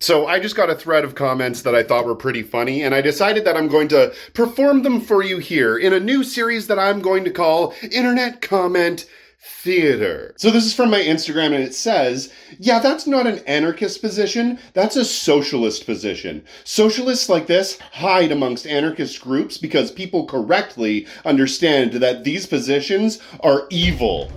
So I just got a thread of comments that I thought were pretty funny, and I decided that I'm going to perform them for you here in a new series that I'm going to call Internet Comment Theater. So this is from my Instagram, and it says, yeah, that's not an anarchist position, that's a socialist position. Socialists like this hide amongst anarchist groups because people correctly understand that these positions are evil.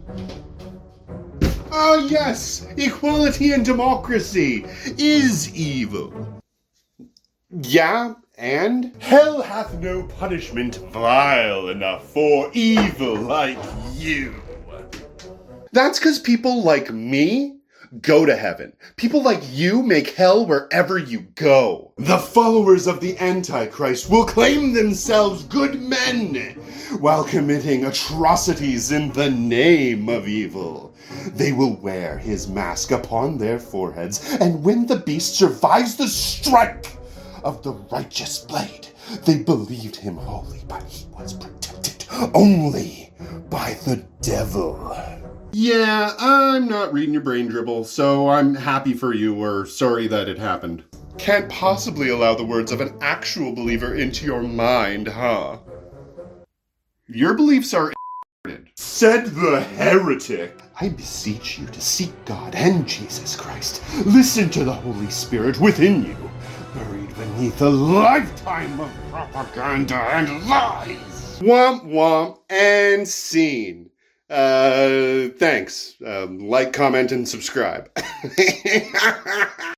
Oh yes, equality and democracy is evil. Yeah, and? Hell hath no punishment vile enough for evil like you. That's 'cause people like me go to heaven. People like you make hell wherever you go. The followers of the Antichrist will claim themselves good men while committing atrocities in the name of evil. They will wear his mask upon their foreheads, and when the beast survives the strike of the righteous blade, they believed him holy, but he was protected only by the devil. Yeah, I'm not reading your brain dribble, so I'm happy for you, or sorry that it happened. Can't possibly allow the words of an actual believer into your mind, huh? Your beliefs are said the heretic. I beseech you to seek God and Jesus Christ. Listen to the Holy Spirit within you, buried beneath a lifetime of propaganda and lies. Womp womp and scene. Thanks. Like, comment, and subscribe.